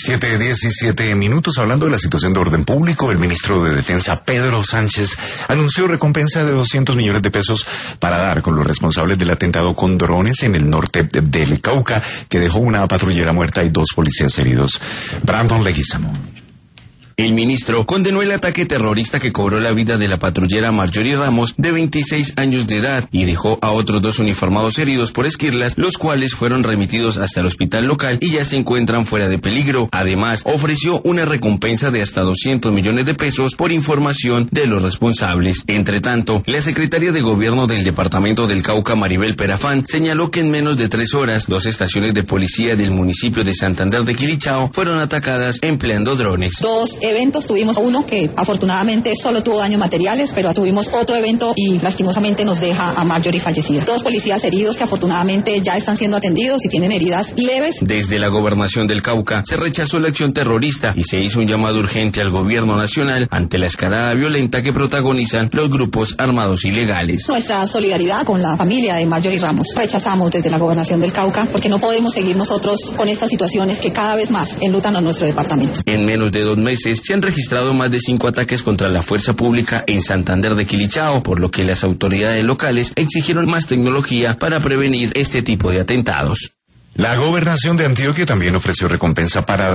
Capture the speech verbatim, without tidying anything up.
Siete, diecisiete minutos. Hablando de la situación de orden público, el ministro de Defensa, Pedro Sánchez, anunció recompensa de doscientos millones de pesos para dar con los responsables del atentado con drones en el norte del Cauca, que dejó una patrullera muerta y dos policías heridos. Brandon Leguizamo. El ministro condenó el ataque terrorista que cobró la vida de la patrullera Marjorie Ramos, de veintiséis años de edad, y dejó a otros dos uniformados heridos por esquirlas, los cuales fueron remitidos hasta el hospital local y ya se encuentran fuera de peligro. Además, ofreció una recompensa de hasta doscientos millones de pesos por información de los responsables. Entre tanto, la secretaria de Gobierno del Departamento del Cauca, Maribel Perafán, señaló que en menos de tres horas, dos estaciones de policía del municipio de Santander de Quilichao fueron atacadas empleando drones. Dos eventos, tuvimos uno que afortunadamente solo tuvo daños materiales, pero tuvimos otro evento y lastimosamente nos deja a Marjorie fallecida. Dos policías heridos que afortunadamente ya están siendo atendidos y tienen heridas leves. Desde la Gobernación del Cauca se rechazó la acción terrorista y se hizo un llamado urgente al gobierno nacional ante la escalada violenta que protagonizan los grupos armados ilegales. Nuestra solidaridad con la familia de Marjorie Ramos. Rechazamos desde la Gobernación del Cauca porque no podemos seguir nosotros con estas situaciones que cada vez más enlutan a nuestro departamento. En menos de dos meses se han registrado más de cinco ataques contra la fuerza pública en Santander de Quilichao, por lo que las autoridades locales exigieron más tecnología para prevenir este tipo de atentados. La Gobernación de Antioquia también ofreció recompensa para